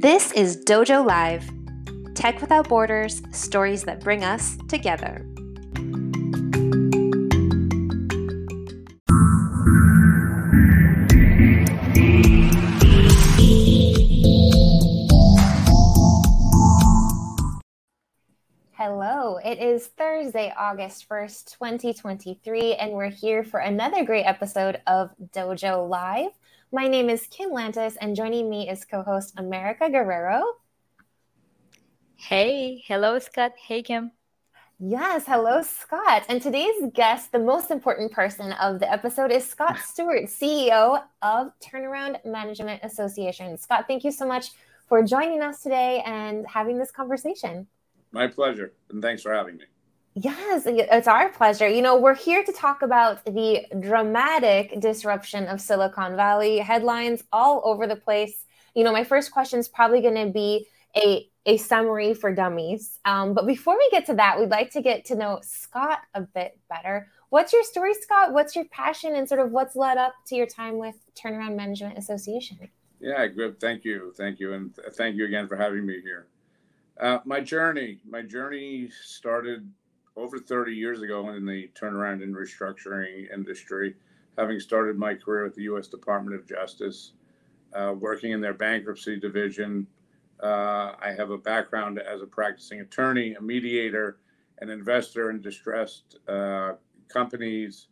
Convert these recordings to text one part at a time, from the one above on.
This is Dojo Live, Tech Without Borders, stories that bring us together. Hello, it is Thursday, August 1st, 2023, and we're here for another great episode of Dojo Live. My name is Kim Lantis, and joining me is co-host America Guerrero. Hey, hello, Scott. Hey, Kim. Yes, hello, Scott. And today's guest, the most important person of the episode, is Scott Stewart, CEO of Turnaround Management Association. Scott, thank you so much for joining us today and having this conversation. My pleasure, and thanks for having me. Yes, it's our pleasure. You know, we're here to talk about the dramatic disruption of Silicon Valley, headlines all over the place. You know, my first question is probably going to be a summary for dummies. But before we get to that, we'd like to get to know Scott a bit better. What's your story, Scott? What's your passion and sort of what's led up to your time with Turnaround Management Association? Yeah, good. Thank you. And thank you again for having me here. My journey started over 30 years ago in the turnaround and restructuring industry, having started my career at the U.S. Department of Justice, working in their bankruptcy division. I have a background as a practicing attorney, a mediator, an investor in distressed companies.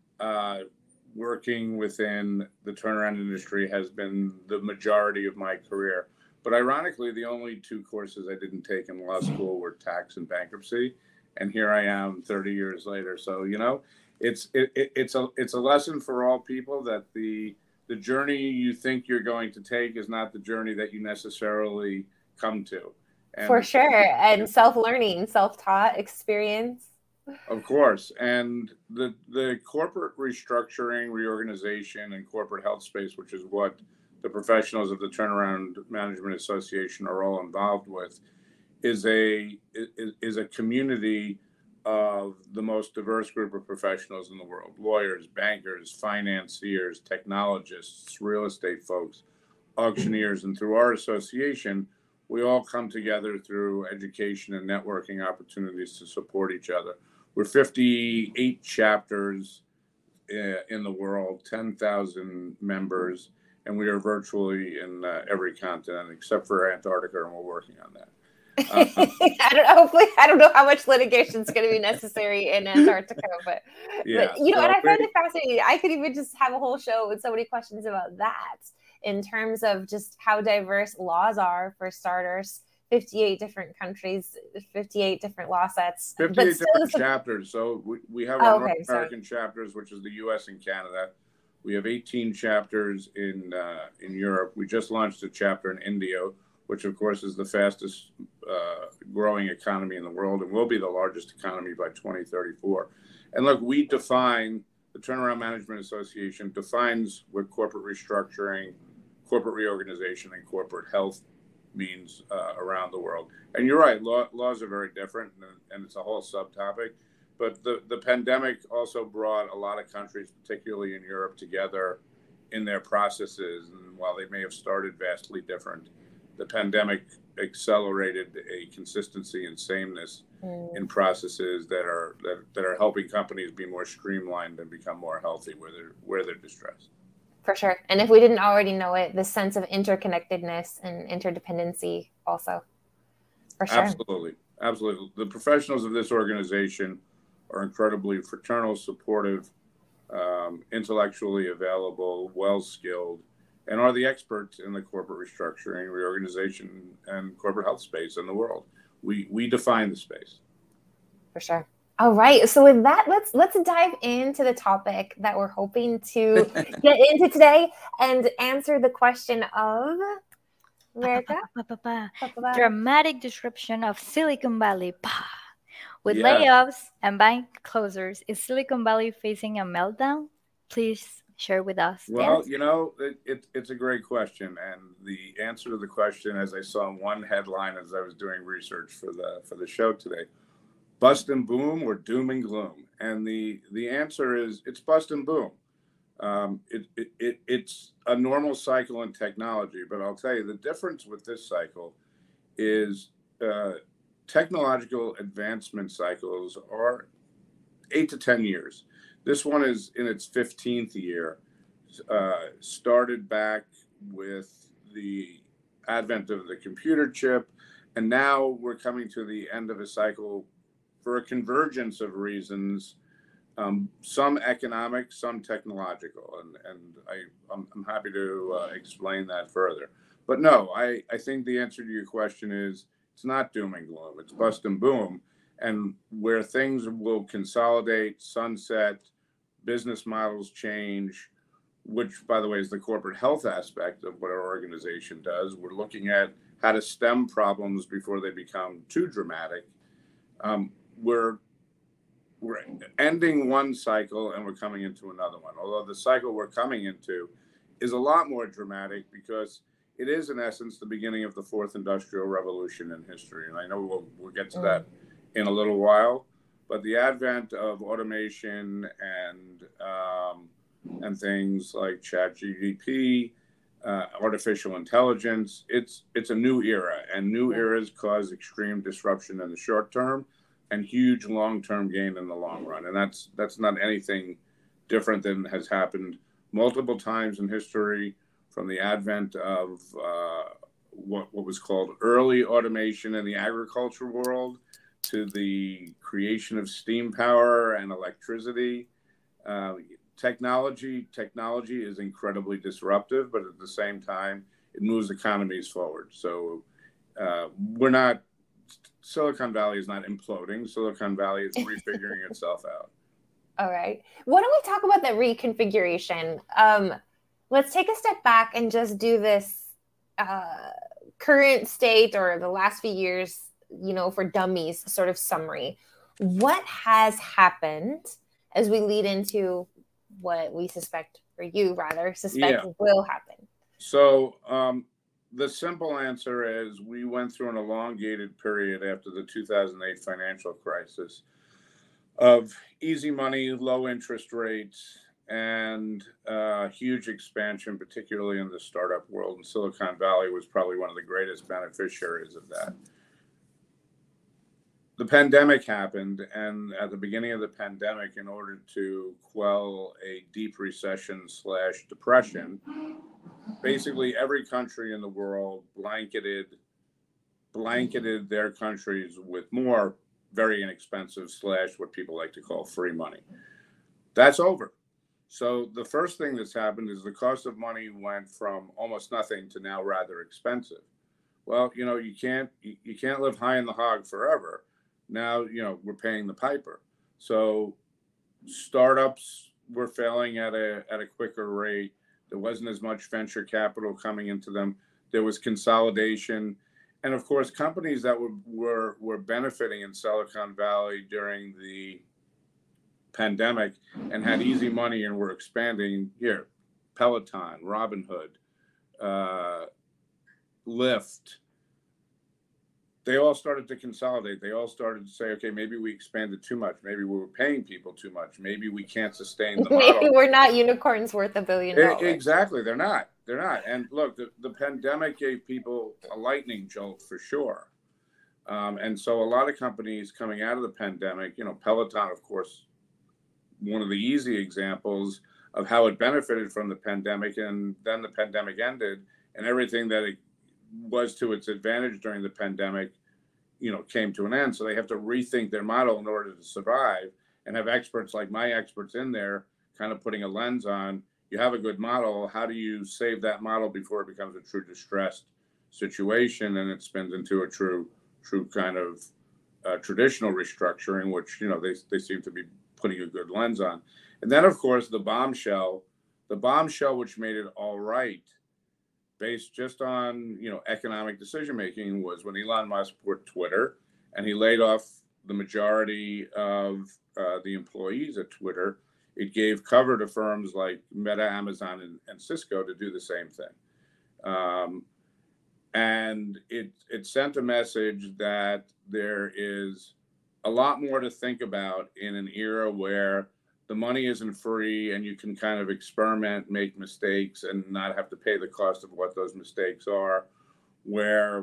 Working within the turnaround industry has been the majority of my career. But ironically, the only two courses I didn't take in law school were tax and bankruptcy. And here I am 30 years later. So, you know, it's a lesson for all people that the journey you think you're going to take is not the journey that you necessarily come to. And for sure. And self-learning, self-taught experience. Of course. And the corporate restructuring, reorganization, and corporate health space, which is what the professionals of the Turnaround Management Association are all involved with, is a community of the most diverse group of professionals in the world: lawyers, bankers, financiers, technologists, real estate folks, auctioneers. And through our association, we all come together through education and networking opportunities to support each other. We're 58 chapters in the world, 10,000 members, and we are virtually in every continent except for Antarctica, and we're working on that. I don't know how much litigation is going to be necessary in Antarctica, but you know, and I find it fascinating. I could even just have a whole show with so many questions about that in terms of just how diverse laws are, for starters. 58 different countries, 58 different law sets. 58 different chapters. So we have our North American chapters, which is the U.S. and Canada. We have 18 chapters in Europe. We just launched a chapter in India, which of course is the fastest growing economy in the world and will be the largest economy by 2034. And look, the Turnaround Management Association defines what corporate restructuring, corporate reorganization, and corporate health means around the world. And you're right, laws are very different, and it's a whole subtopic. But the pandemic also brought a lot of countries, particularly in Europe, together in their processes. And while they may have started vastly different, the pandemic accelerated a consistency and sameness in processes that are helping companies be more streamlined and become more healthy where they're distressed. For sure. And if we didn't already know it, the sense of interconnectedness and interdependency also. For sure. Absolutely. The professionals of this organization are incredibly fraternal, supportive, intellectually available, well-skilled, and are the experts in the corporate restructuring, reorganization, and corporate health space in the world. We define the space. For sure. All right. So with that, let's dive into the topic that we're hoping to get into today and answer the question of America. Dramatic disruption of Silicon Valley. With layoffs and bank closures, is Silicon Valley facing a meltdown? Please share with us. Well, you know, it's a great question. And the answer to the question, as I saw in one headline as I was doing research for the show today, bust and boom or doom and gloom. And the answer is it's bust and boom. It's a normal cycle in technology, but I'll tell you the difference with this cycle is technological advancement cycles are 8 to 10 years. This one is in its 15th year. Started back with the advent of the computer chip, and now we're coming to the end of a cycle for a convergence of reasons, some economic, some technological, and I'm happy to explain that further. But no, I think the answer to your question is it's not doom and gloom, it's bust and boom, and where things will consolidate, sunset, business models change, which, by the way, is the corporate health aspect of what our organization does. We're looking at how to stem problems before they become too dramatic. We're ending one cycle and we're coming into another one. Although the cycle we're coming into is a lot more dramatic because it is, in essence, the beginning of the fourth industrial revolution in history. And I know we'll get to that in a little while. But the advent of automation and things like ChatGPT, artificial intelligence, it's a new era, and new eras cause extreme disruption in the short term and huge long-term gain in the long run. And that's not anything different than has happened multiple times in history, from the advent of what was called early automation in the agriculture world to the creation of steam power and electricity. Technology is incredibly disruptive, but at the same time, it moves economies forward. So Silicon Valley is not imploding. Silicon Valley is refiguring itself out. All right. Why don't we talk about the reconfiguration? Let's take a step back and just do this current state or the last few years, for dummies sort of summary. What has happened as we lead into what we suspect, or you rather suspect, will happen? So the simple answer is we went through an elongated period after the 2008 financial crisis of easy money, low interest rates, and huge expansion, particularly in the startup world. And Silicon Valley was probably one of the greatest beneficiaries of that. The pandemic happened, and at the beginning of the pandemic, in order to quell a deep recession / depression, basically every country in the world blanketed their countries with more very inexpensive / what people like to call free money. That's over. So the first thing that's happened is the cost of money went from almost nothing to now rather expensive. Well, you can't live high in the hog forever. Now, we're paying the piper. So startups were failing at a quicker rate. There wasn't as much venture capital coming into them. There was consolidation. And of course, companies that were benefiting in Silicon Valley during the pandemic and had easy money and were expanding here, Peloton, Robinhood, Lyft, they all started to consolidate. They all started to say, okay, maybe we expanded too much. Maybe we were paying people too much. Maybe we can't sustain the model. Maybe we're not unicorns worth $1 billion. Exactly. They're not. And look, the pandemic gave people a lightning jolt for sure. And so a lot of companies coming out of the pandemic, Peloton, of course, one of the easy examples of how it benefited from the pandemic, and then the pandemic ended, and everything that it was to its advantage during the pandemic, came to an end. So they have to rethink their model in order to survive, and have experts like my experts in there kind of putting a lens on, you have a good model, how do you save that model before it becomes a true distressed situation and it spins into a true kind of traditional restructuring, which, they seem to be putting a good lens on. And then, of course, the bombshell which made it all right, based just on economic decision making, was when Elon Musk bought Twitter and he laid off the majority of the employees at Twitter. It gave cover to firms like Meta, Amazon, and Cisco to do the same thing. And it sent a message that there is a lot more to think about in an era where the money isn't free, and you can kind of experiment, make mistakes, and not have to pay the cost of what those mistakes are. Where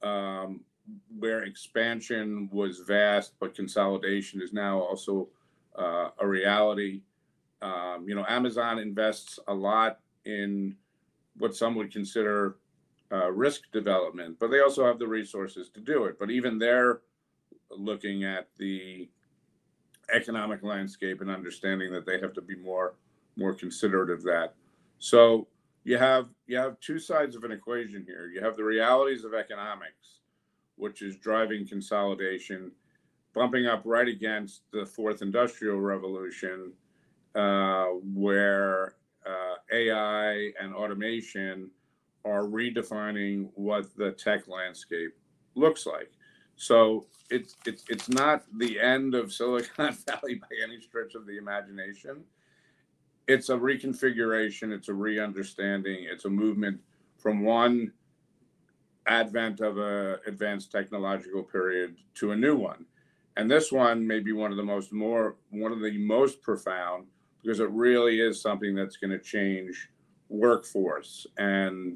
expansion was vast, but consolidation is now also a reality. Amazon invests a lot in what some would consider risk development, but they also have the resources to do it. But even they're looking at the economic landscape and understanding that they have to be more considerate of that. So you have two sides of an equation here. You have the realities of economics, which is driving consolidation, bumping up right against the fourth industrial revolution, where AI and automation are redefining what the tech landscape looks like. So it's not the end of Silicon Valley by any stretch of the imagination. It's a reconfiguration, it's a re-understanding, it's a movement from one advent of an advanced technological period to a new one. And this one may be one of the most profound, because it really is something that's going to change workforce. And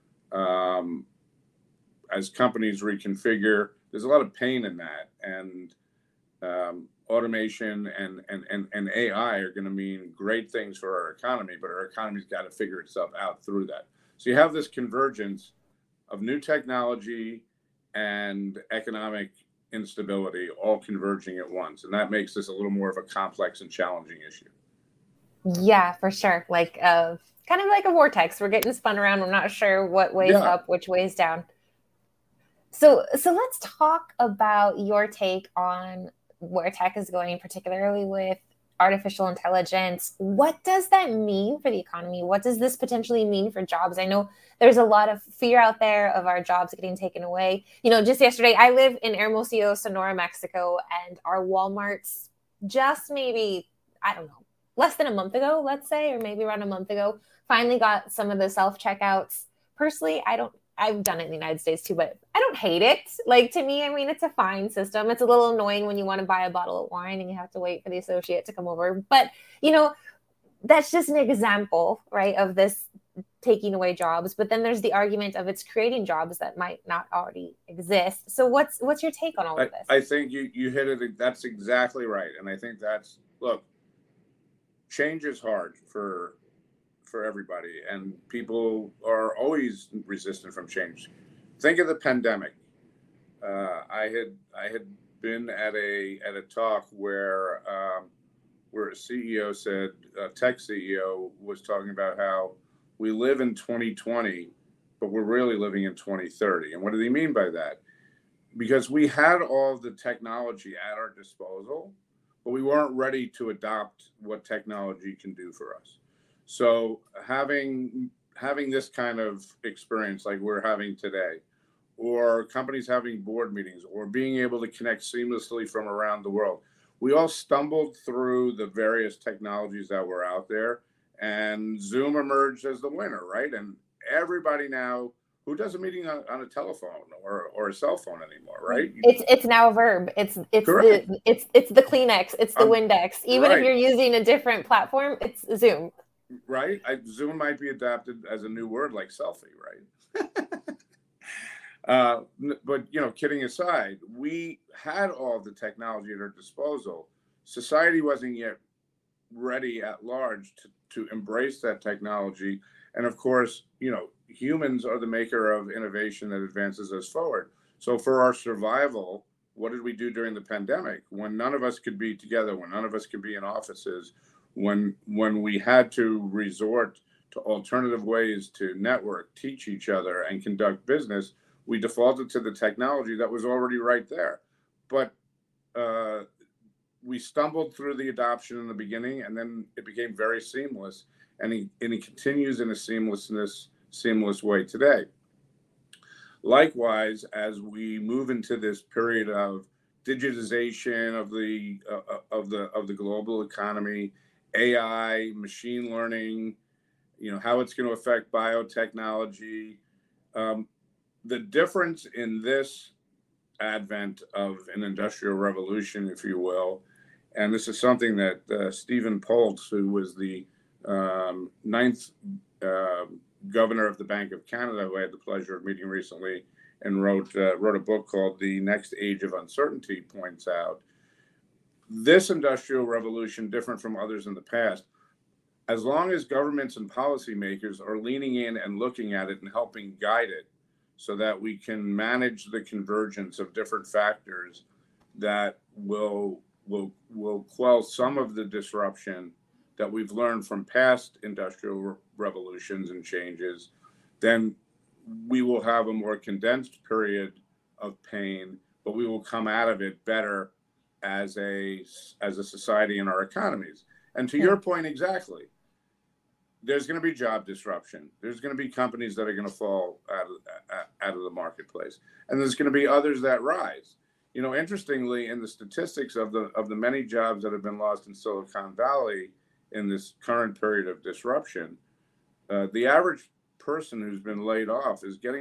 as companies reconfigure, there's a lot of pain in that. And automation and AI are going to mean great things for our economy, but our economy's got to figure itself out through that. So you have this convergence of new technology and economic instability all converging at once. And that makes this a little more of a complex and challenging issue. Yeah, for sure. Like kind of like a vortex. We're getting spun around. We're not sure what way's up, which way's down. So let's talk about your take on where tech is going, particularly with artificial intelligence. What does that mean for the economy? What does this potentially mean for jobs? I know there's a lot of fear out there of our jobs getting taken away. Just yesterday, I live in Hermosillo, Sonora, Mexico, and our Walmarts just maybe, I don't know, less than a month ago, let's say, or maybe around a month ago, finally got some of the self-checkouts. Personally, I've done it in the United States too, but I don't hate it. Like, to me, I mean, it's a fine system. It's a little annoying when you want to buy a bottle of wine and you have to wait for the associate to come over. But, that's just an example, right, of this taking away jobs. But then there's the argument of it's creating jobs that might not already exist. So what's your take on all of this? I think you hit it. That's exactly right. And I think look, change is hard for everybody, and people are always resistant from change. Think of the pandemic. I had been at a talk where a CEO said, a tech CEO was talking about how we live in 2020, but we're really living in 2030. And what did he mean by that? Because we had all the technology at our disposal, but we weren't ready to adopt what technology can do for us. So having this kind of experience like we're having today, or companies having board meetings, or being able to connect seamlessly from around the world, we all stumbled through the various technologies that were out there, and Zoom emerged as the winner, right? And everybody now, who does a meeting on a telephone or a cell phone anymore, right? It's now a verb. It's the Kleenex, it's the Windex. Even if you're using a different platform, it's Zoom. Right? Zoom might be adapted as a new word like selfie, right? But, kidding aside, we had all the technology at our disposal. Society wasn't yet ready at large to embrace that technology. And of course, humans are the maker of innovation that advances us forward. So for our survival, what did we do during the pandemic when none of us could be together, when none of us could be in offices, when we had to resort to alternative ways to network, teach each other, and conduct business? We defaulted to the technology that was already right there. But we stumbled through the adoption in the beginning, and then it became very seamless. And it continues in a seamless way today. Likewise, as we move into this period of digitization of the global economy, AI, machine learning, how it's going to affect biotechnology. The difference in this advent of an industrial revolution, if you will, And this is something that Stephen Pultz, who was the ninth governor of the Bank of Canada, who I had the pleasure of meeting recently, and wrote a book called The Next Age of Uncertainty, points out this industrial revolution, different from others in the past, as long as governments and policymakers are leaning in and looking at it and helping guide it so that we can manage the convergence of different factors that will quell some of the disruption that we've learned from past industrial revolutions and changes, then we will have a more condensed period of pain, but we will come out of it better as a society in our economies. And to your point, exactly, there's going to be job disruption. There's going to be companies that are going to fall out of the marketplace, and there's going to be others that rise. You know, interestingly, in the statistics of the many jobs that have been lost in Silicon Valley in this current period of disruption, the average person who's been laid off is getting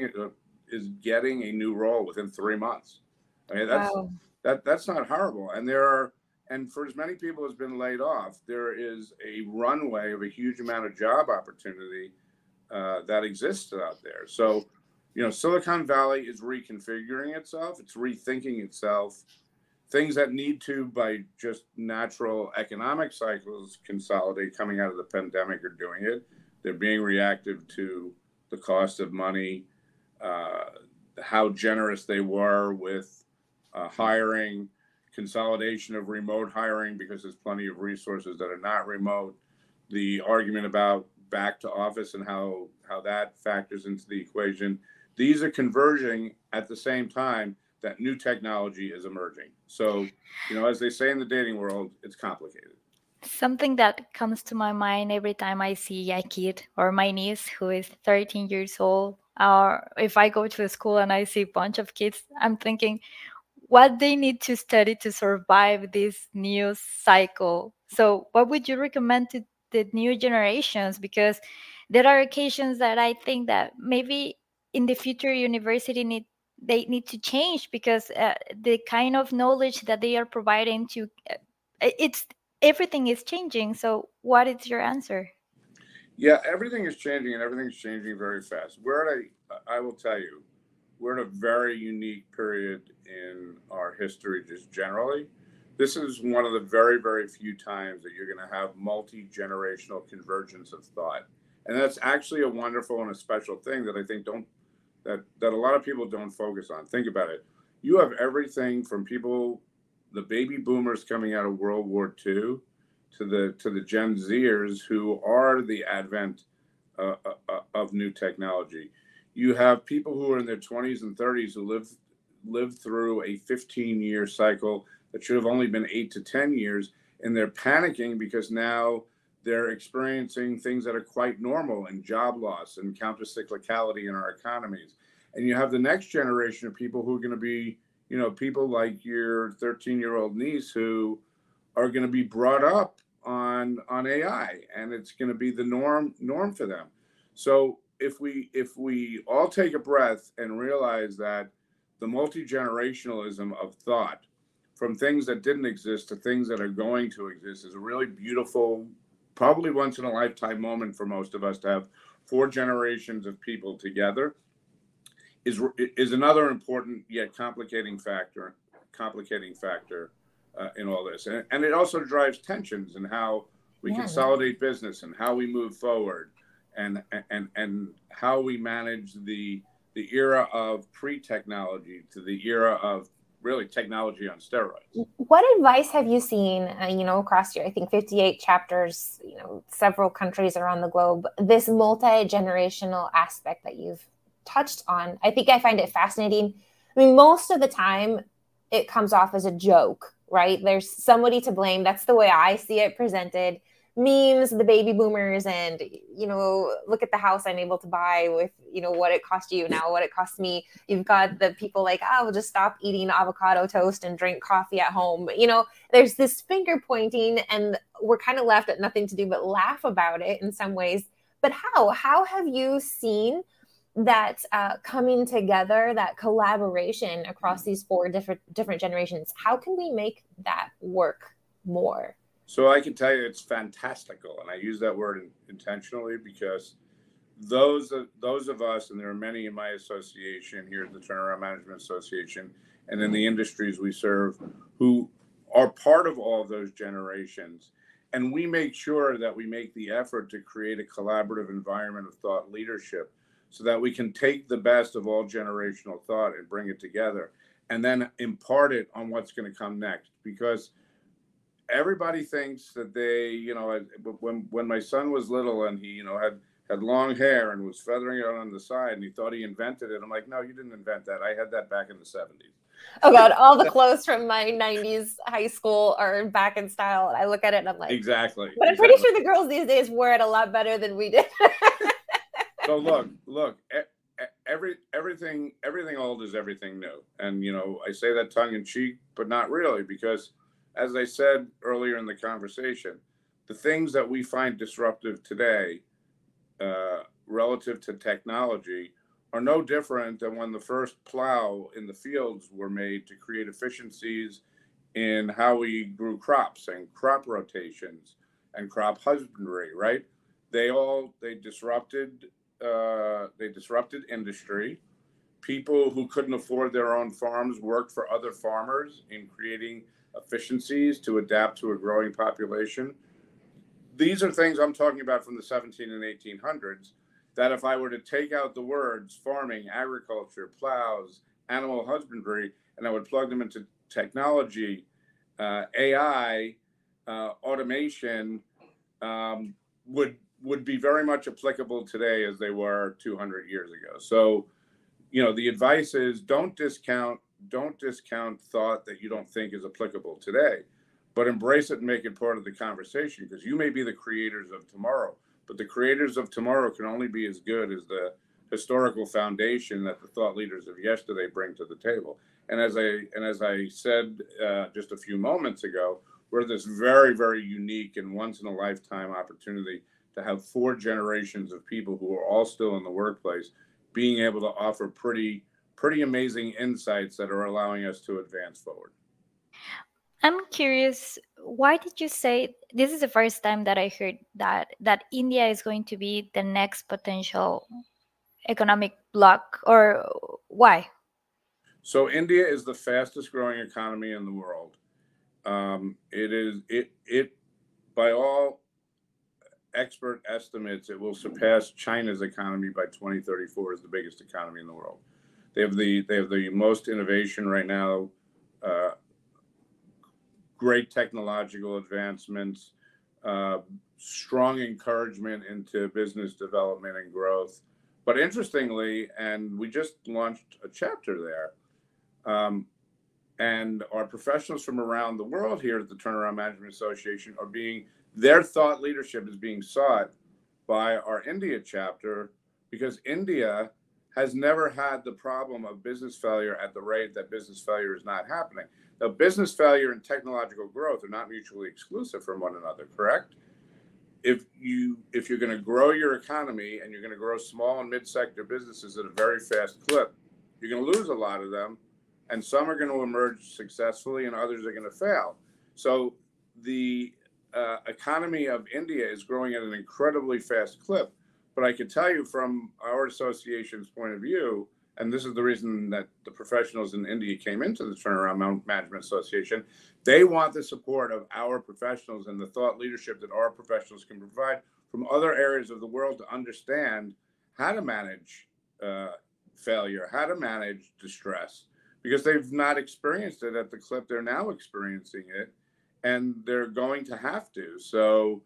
a new role within 3 months. I mean, that's not horrible. And for as many people as been laid off, there is a runway of a huge amount of job opportunity that exists out there. So, you know, Silicon Valley is reconfiguring itself. It's rethinking itself. Things that need to, by just natural economic cycles, consolidate coming out of the pandemic are doing it. They're being reactive to the cost of money, how generous they were with hiring, consolidation of remote hiring because there's plenty of resources that are not remote, the argument about back to office and how that factors into the equation. These are converging at the same time that new technology is emerging. So, you know, as they say in the dating world, it's complicated. Something that comes to my mind every time I see a kid or my niece who is 13 years old, or if I go to a school and I see a bunch of kids, I'm thinking what they need to study to survive this new cycle. So what would you recommend to the new generations? Because there are occasions that I think that maybe in the future university need to change, because the kind of knowledge that they are providing to everything is changing. So what is your answer? Yeah, everything is changing, and everything's changing very fast. I will tell you, we're in a very unique period in our history just generally. This is one of the very, very few times that you're going to have multi-generational convergence of thought. And that's actually a wonderful and a special thing that I think that a lot of people don't focus on. Think about it. You have everything from people, the baby boomers coming out of World War II, to the Gen Zers who are the advent of new technology. You have people who are in their 20s and 30s who lived through a 15-year cycle that should have only been 8 to 10 years, and they're panicking because now they're experiencing things that are quite normal, and job loss and counter-cyclicality in our economies. And you have the next generation of people who are going to be, you know, people like your 13-year-old niece who are going to be brought up on AI, and it's going to be the norm for them. So if we all take a breath and realize that the multi-generationalism of thought, from things that didn't exist to things that are going to exist, is a really beautiful, probably once in a lifetime moment for most of us to have 4 generations of people together, is another important yet complicating factor in all this. And it also drives tensions in how we consolidate business and how we move forward, and how we manage the era of pre-technology to the era of really technology on steroids. What advice have you seen, across your, I think, 58 chapters, several countries around the globe, this multi-generational aspect that you've touched on? I think I find it fascinating. I mean, most of the time it comes off as a joke, right? There's somebody to blame. That's the way I see it presented. Memes, the baby boomers, and, look at the house I'm able to buy with, what it cost you now, what it costs me. You've got the people like, we'll just stop eating avocado toast and drink coffee at home. There's this finger pointing, and we're kind of left at nothing to do but laugh about it in some ways. But how have you seen that coming together, that collaboration across these 4 different generations? How can we make that work more? So I can tell you it's fantastical. And I use that word intentionally because those of us, and there are many in my association here at the Turnaround Management Association and in the industries we serve, who are part of all of those generations. And we make sure that we make the effort to create a collaborative environment of thought leadership so that we can take the best of all generational thought and bring it together and then impart it on what's going to come next. Because everybody thinks that they, when my son was little and he, had long hair and was feathering it on the side and he thought he invented it. I'm like, no, you didn't invent that. I had that back in the 70s. Oh God, all the clothes from my 90s high school are back in style. And I look at it and I'm like, exactly. But I'm pretty sure the girls these days wear it a lot better than we did. So look, everything old is everything new. And, I say that tongue in cheek, but not really, because as I said earlier in the conversation, the things that we find disruptive today relative to technology are no different than when the first plow in the fields were made to create efficiencies in how we grew crops and crop rotations and crop husbandry, right? They disrupted industry. People who couldn't afford their own farms worked for other farmers in creating efficiencies to adapt to a growing population. These are things I'm talking about from the 17 and 1800s, that if I were to take out the words farming, agriculture, plows, animal husbandry, and I would plug them into technology, AI, automation, would be very much applicable today as they were 200 years ago. So, the advice is don't discount thought that you don't think is applicable today, but embrace it and make it part of the conversation, because you may be the creators of tomorrow, but the creators of tomorrow can only be as good as the historical foundation that the thought leaders of yesterday bring to the table. And as I said just a few moments ago, we're this very, very unique and once in a lifetime opportunity to have 4 generations of people who are all still in the workplace, being able to offer pretty amazing insights that are allowing us to advance forward. I'm curious, why did you say this is the first time that I heard that India is going to be the next potential economic bloc, or why? So India is the fastest growing economy in the world. It by all expert estimates, it will surpass China's economy by 2034 as the biggest economy in the world. They have the most innovation right now, great technological advancements, strong encouragement into business development and growth. But interestingly, and we just launched a chapter there, and our professionals from around the world here at the Turnaround Management Association their thought leadership is being sought by our India chapter, because India has never had the problem of business failure at the rate that business failure is not happening. Now, business failure and technological growth are not mutually exclusive from one another, correct? If you're going to grow your economy and you're going to grow small and mid-sector businesses at a very fast clip, you're going to lose a lot of them, and some are going to emerge successfully and others are going to fail. So the economy of India is growing at an incredibly fast clip. But I can tell you from our association's point of view, and this is the reason that the professionals in India came into the Turnaround Management Association, they want the support of our professionals and the thought leadership that our professionals can provide from other areas of the world to understand how to manage failure, how to manage distress, because they've not experienced it at the clip they're now experiencing it, and they're going to have to. So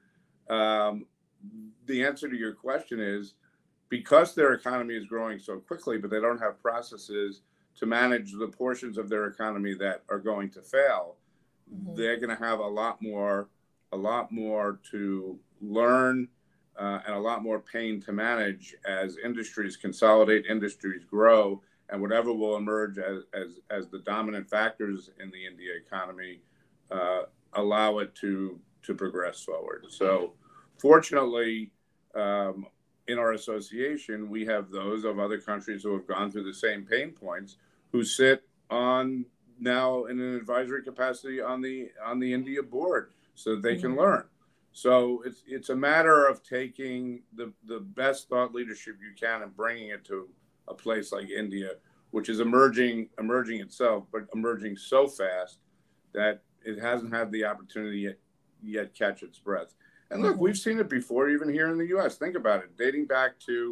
the answer to your question is, because their economy is growing so quickly, but they don't have processes to manage the portions of their economy that are going to fail, they're going to have a lot more to learn and a lot more pain to manage as industries consolidate, industries grow, and whatever will emerge as the dominant factors in the India economy allow it to progress forward. So fortunately, in our association, we have those of other countries who have gone through the same pain points, who sit on now in an advisory capacity on the India board so that they can learn. So it's a matter of taking the best thought leadership you can and bringing it to a place like India, which is emerging itself, but emerging so fast that it hasn't had the opportunity yet catch its breath. And look, we've seen it before, even here in the U.S. Think about it. Dating back to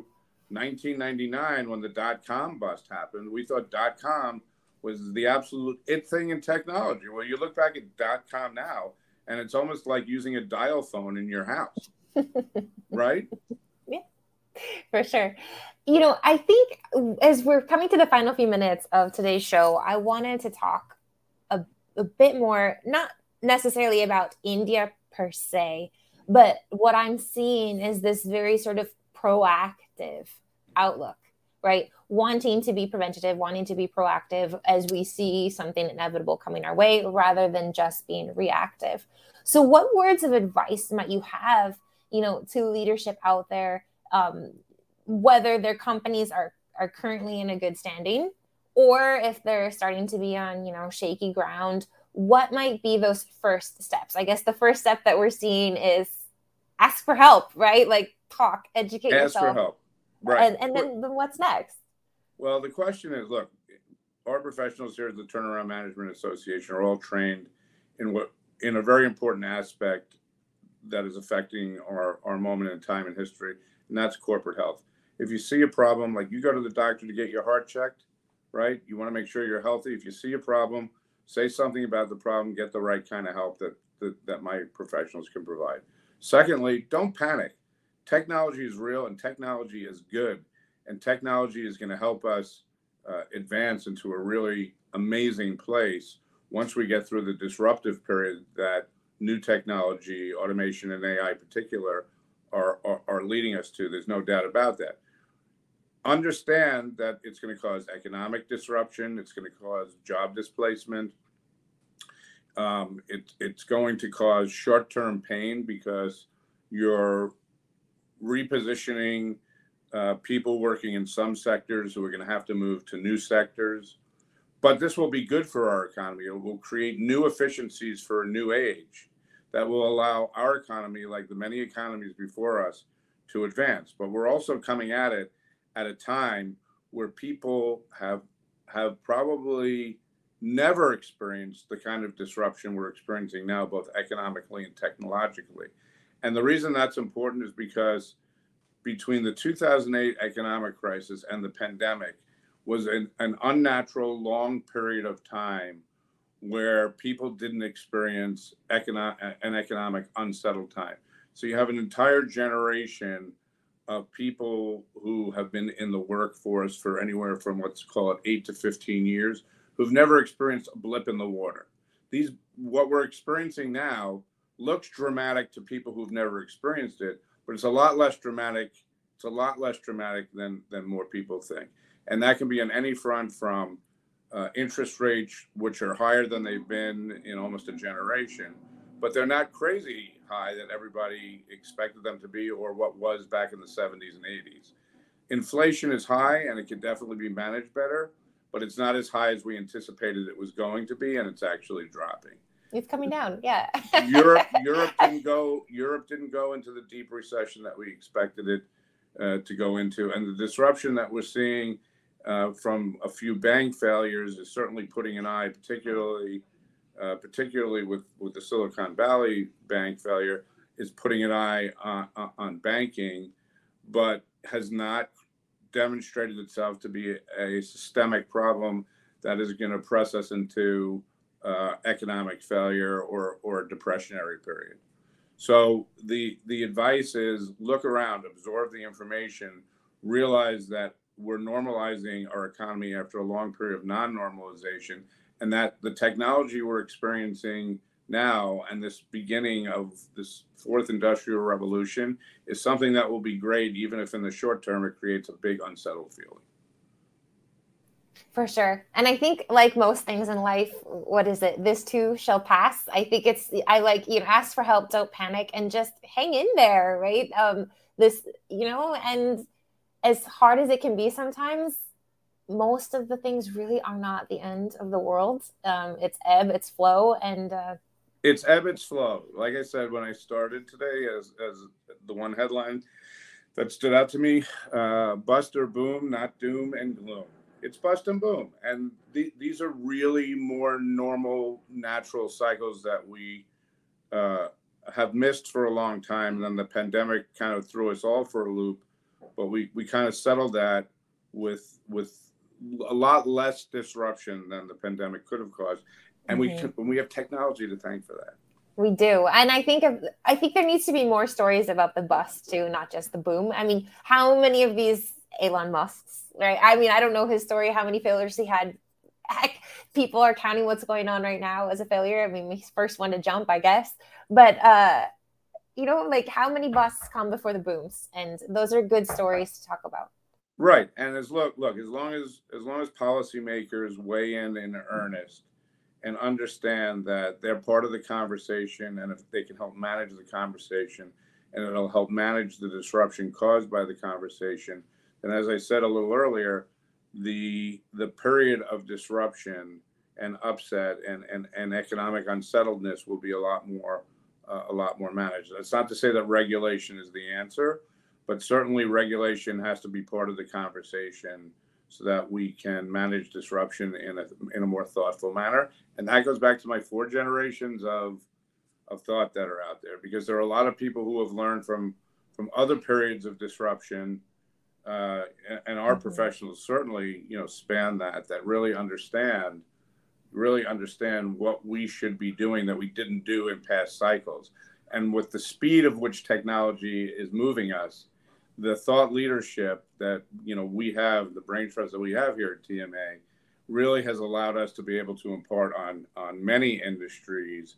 1999, when the dot-com bust happened, we thought dot-com was the absolute it thing in technology. Well, you look back at dot-com now, and it's almost like using a dial phone in your house, right? Yeah, for sure. You know, I think as we're coming to the final few minutes of today's show, I wanted to talk a bit more, not necessarily about India per se, but what I'm seeing is this very sort of proactive outlook, right? Wanting to be preventative, wanting to be proactive as we see something inevitable coming our way rather than just being reactive. So what words of advice might you have, you know, to leadership out there, whether their companies are currently in a good standing or if they're starting to be on, you know, shaky ground? What might be those first steps? I guess the first step that we're seeing is ask for help, right? Like talk, educate yourself. Ask for help, right? And then what's next? Well, the question is, look, our professionals here at the Turnaround Management Association are all trained in a very important aspect that is affecting our moment in time in history, and that's corporate health. If you see a problem, like you go to the doctor to get your heart checked, right? You want to make sure you're healthy. If you see a problem, say something about the problem, get the right kind of help that my professionals can provide. Secondly, don't panic. Technology is real and technology is good. And technology is going to help us advance into a really amazing place once we get through the disruptive period that new technology, automation, and AI in particular are leading us to. There's no doubt about that. Understand that it's going to cause economic disruption. It's going to cause job displacement. It's going to cause short-term pain because you're repositioning people working in some sectors who are going to have to move to new sectors. But this will be good for our economy. It will create new efficiencies for a new age that will allow our economy, like the many economies before us, to advance. But we're also coming at it at a time where people have probably never experienced the kind of disruption we're experiencing now, both economically and technologically. And the reason that's important is because between the 2008 economic crisis and the pandemic was an unnatural long period of time where people didn't experience an economic unsettled time. So you have an entire generation of people who have been in the workforce for anywhere from, let's call it 8 to 15 years, who've never experienced a blip in the water. What we're experiencing now looks dramatic to people who've never experienced it, but it's a lot less dramatic. It's a lot less dramatic than more people think. And that can be on any front, from interest rates, which are higher than they've been in almost a generation, but they're not crazy high that everybody expected them to be, or what was back in the 70s and 80s. Inflation is high and it can definitely be managed better, but it's not as high as we anticipated it was going to be, and it's actually dropping. It's coming down, yeah. Europe didn't go into the deep recession that we expected it to go into, and the disruption that we're seeing from a few bank failures is certainly putting an eye, particularly with the Silicon Valley bank failure, is putting an eye on banking, but has not demonstrated itself to be a systemic problem that is going to press us into economic failure or a depressionary period. So the advice is look around, absorb the information, realize that we're normalizing our economy after a long period of non-normalization, and that the technology we're experiencing now and this beginning of this fourth industrial revolution is something that will be great, even if in the short term it creates a big unsettled feeling. For sure. And I think, like most things in life, what is it? This too shall pass. I think ask for help, don't panic, and just hang in there, right? And as hard as it can be sometimes, most of the things really are not the end of the world. It's ebb, it's flow, and it's ebb, it's flow. Like I said, when I started today, as the one headline that stood out to me, bust or boom, not doom and gloom. It's bust and boom. And these are really more normal, natural cycles that we have missed for a long time. And then the pandemic kind of threw us all for a loop, but we kind of settled that with a lot less disruption than the pandemic could have caused. And we have technology to thank for that. We do. And I think there needs to be more stories about the bust too, not just the boom. I mean, how many of these Elon Musks, right? I mean, I don't know his story, how many failures he had. Heck, people are counting what's going on right now as a failure. I mean, he's first one to jump, I guess. But, like how many busts come before the booms? And those are good stories to talk about. Right. And as long as policymakers weigh in earnest and understand that they're part of the conversation, and if they can help manage the conversation and it'll help manage the disruption caused by the conversation, then as I said a little earlier, the period of disruption and upset and economic unsettledness will be a lot more managed. That's not to say that regulation is the answer, but certainly regulation has to be part of the conversation so that we can manage disruption in a more thoughtful manner. And that goes back to my 4 generations of thought that are out there, because there are a lot of people who have learned from other periods of disruption, and our professionals certainly, span that really understand what we should be doing that we didn't do in past cycles. And with the speed of which technology is moving us, the thought leadership that we have, the brain trust that we have here at TMA, really has allowed us to be able to impart on many industries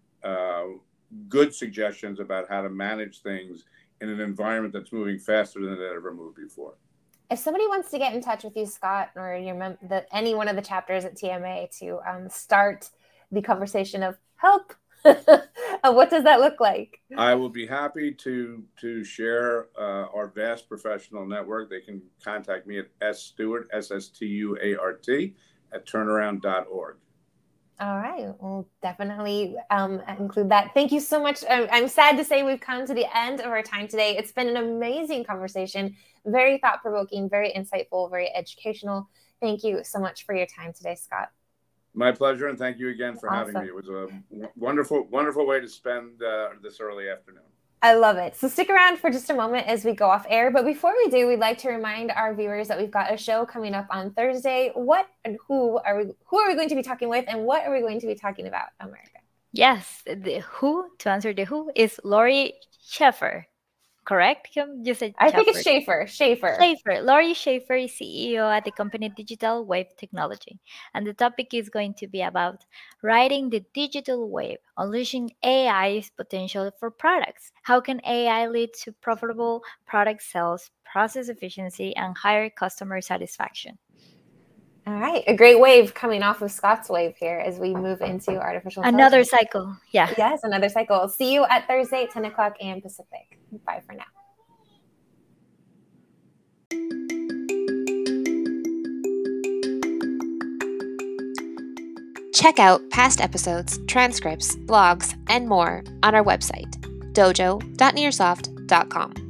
good suggestions about how to manage things in an environment that's moving faster than it ever moved before. If somebody wants to get in touch with you, Scott, or any one of the chapters at TMA to start the conversation of help, what does that look like? I will be happy to share our vast professional network. They can contact me at sstuart, SSTUART, at turnaround.org. All right. We'll definitely include that. Thank you so much. I'm sad to say we've come to the end of our time today. It's been an amazing conversation, very thought-provoking, very insightful, very educational. Thank you so much for your time today, Scott. My pleasure, and thank you again for having me. It was a wonderful way to spend this early afternoon. I love it. So stick around for just a moment as we go off air. But before we do, we'd like to remind our viewers that we've got a show coming up on Thursday. What and who are we going to be talking with, and what are we going to be talking about, America? Yes, to answer the who is Lori Schaefer. Correct? You said I think it's Schaefer. Lori Schaefer is CEO at the company Digital Wave Technology. And the topic is going to be about riding the digital wave, unleashing AI's potential for products. How can AI lead to profitable product sales, process efficiency, and higher customer satisfaction? All right. A great wave coming off of Scott's wave here as we move into artificial intelligence. Another cycle. Yeah. Yes, another cycle. See you at Thursday at 10 o'clock a.m. Pacific. Bye for now. Check out past episodes, transcripts, blogs, and more on our website, dojo.nearsoft.com.